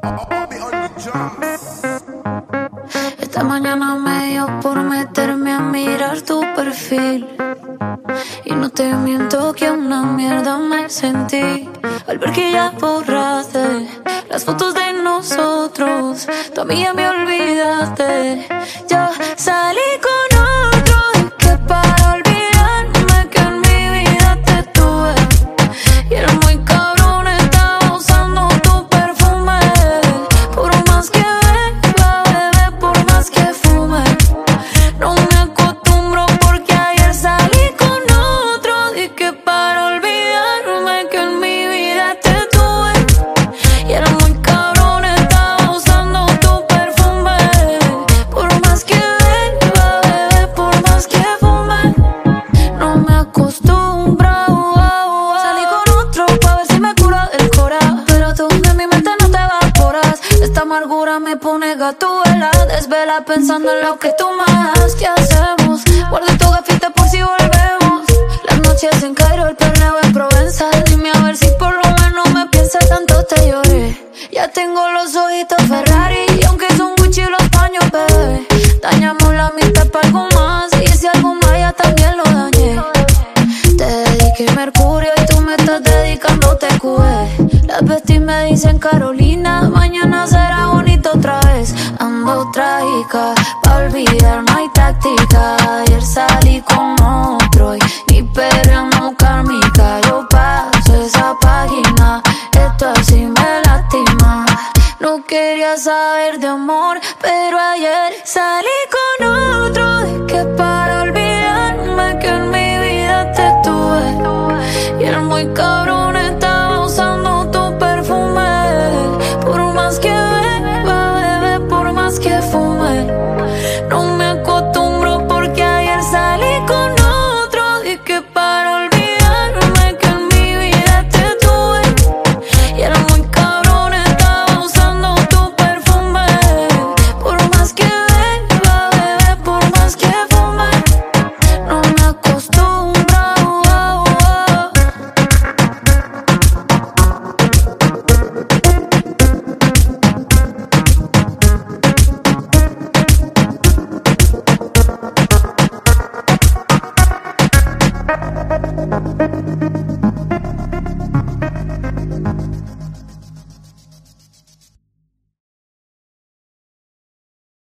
Esta mañana me dio por meterme a mirar tu perfil. Y no te miento que una mierda me sentí al ver que ya borraste las fotos de nosotros. Tu amiga me olvidaste. Yo salí con otro y que para olvidarme que en mi vida te tuve. Y era muy cabrón, estaba usando tu perfume. Por más que beba, bebé, por más que fume, no me acostumbro porque ayer salí con otro. Y que para olvidarme que en mi vida te tuve. Y era muy cabrón, estaba usando tu perfume. Por más que beba, bebé, por más que fume, no me acostumbro. Salí con otro pa' ver si me cura del cora, pero tú de mi mente no te evaporas. Esta amargura me pone gatúbela, desvela pensando en lo que tú más. ¿Qué hacemos? Guarda tu gafita por si volvemos. Las noches en Cairo, el perreo en Provenza. Dime a ver si por lo menos me piensas, tanto te lloré. Ya tengo los ojitos Ferrari, y aunque son Gucci los paños, bebé, dañamos la mitad para algo más. Y si algo más ya también lo dañé. Te dediqué Mercurio y tú me estás dedicando TQE. Las besties me dicen Carolina, mañana será bonito otra vez. Ando trágica, pa' olvidar no hay táctica. Ayer salí con otro y mi perra no kármica. Yo paso esa página, esto así me lastima. No quería saber de amor, pero ayer salí con otro.